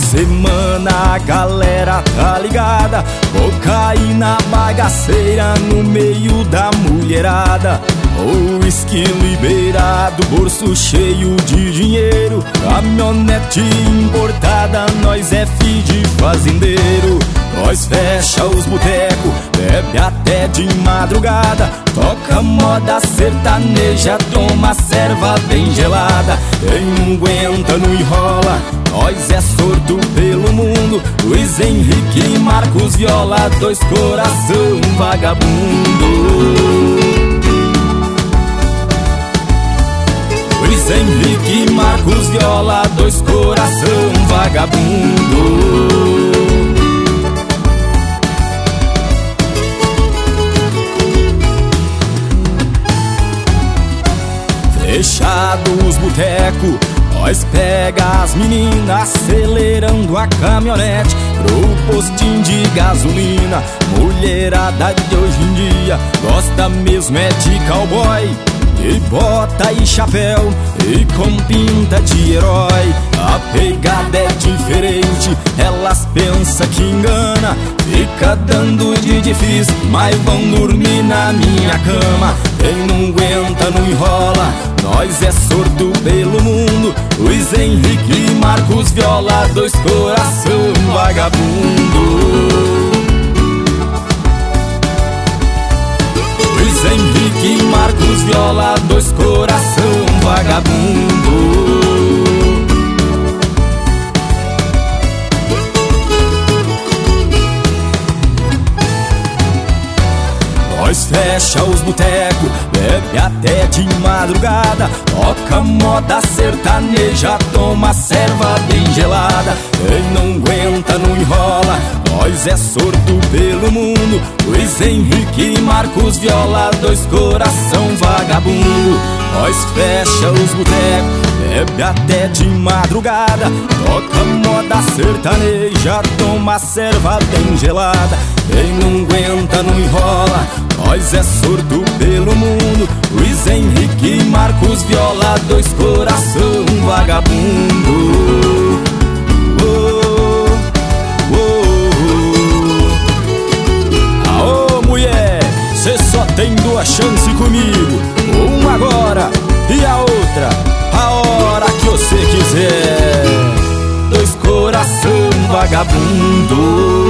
semana a galera tá ligada, cocaína bagaceira no meio da mulherada. O uísque liberado, bolso cheio de dinheiro, caminhonete importada, nós é filho de fazendeiro. Nós fecha os botecos, bebe até de madrugada, toca moda sertaneja, toma serva bem gelada. Quem não aguenta não enrola, nós é sordo pelo mundo. Luiz Henrique e Marcos Viola, dois coração vagabundo. Luiz Henrique e Marcos Viola, dois coração vagabundo. Fechado os botecos, nós pega as meninas acelerando a caminhonete pro postinho de gasolina. Mulherada de hoje em dia gosta mesmo é de cowboy, e bota e chapéu, e com pinta de herói. A pegada é diferente, elas pensam que engana, fica dando de difícil, mas vão dormir na minha cama. Quem não aguenta não enrola, nós é sordo pelo mundo. Luiz Henrique e Marcos Viola, dois coração vagabundo. Luiz Henrique e Marcos Viola, dois coração vagabundo. Nós fecha os botecos, bebe até de madrugada, toca moda sertaneja, toma serva bem gelada. Quem não aguenta não enrola, nós é sordo pelo mundo. Luiz Henrique e Marcos Viola, dois coração vagabundo. Nós fecha os botecos, bebe até de madrugada, toca moda sertaneja, toma serva bem gelada. Quem não aguenta não enrola, nós é sordo pelo mundo. Luiz Henrique e Marcos Viola, dois coração vagabundo. Oh, oh, oh. Aô mulher, cê só tem duas chances comigo, uma agora e a outra a hora que você quiser. Dois coração vagabundo.